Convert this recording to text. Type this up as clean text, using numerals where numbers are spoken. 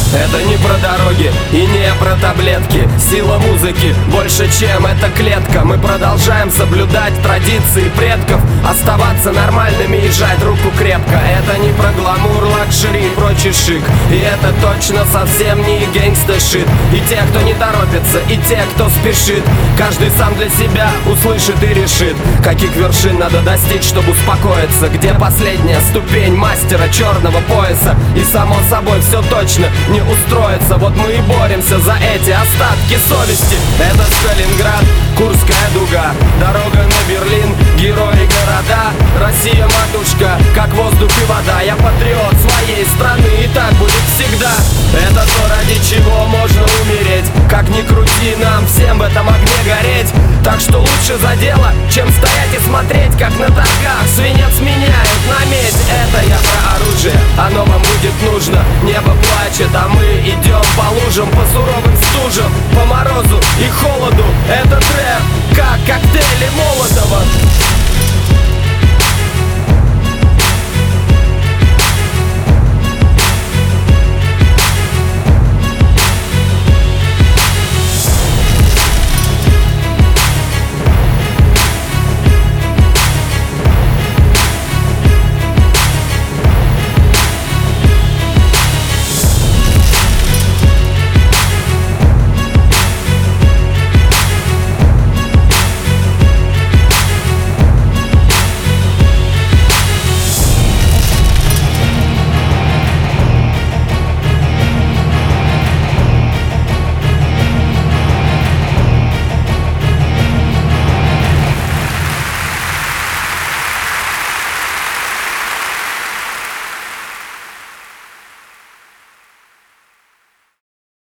Это не про дороги и не про таблетки. Сила музыки больше, чем эта клетка. Мы продолжаем соблюдать традиции предков, оставаться нормальными и сжать руку крепко. Это не про гламур, лакшери и прочий шик. И это точно совсем не гэнгста-шит. И те, кто не торопится, и те, кто спешит, каждый сам для себя услышит и решит, каких вершин надо достичь, чтобы успокоиться. Где последняя ступень мастера черного пояса. И само собой все точно не устроится. Вот мы и боремся за эти остатки совести. Это Сталинград, Курская дуга, дорога на Берлин, герои города. Россия матушка, как воздух и вода. Я патриот своей страны, и так будет всегда. Это то, ради чего можно умереть. Как ни крути, нам всем в этом огне гореть. Так что лучше за дело, чем стоять и смотреть, как на торгах свинец меняют на медь. Это я про оружие, оно вам будет нужно. Небо плачет, а мы идем по лужам, по суровым стужам, по морозу и холоду. Это трэп,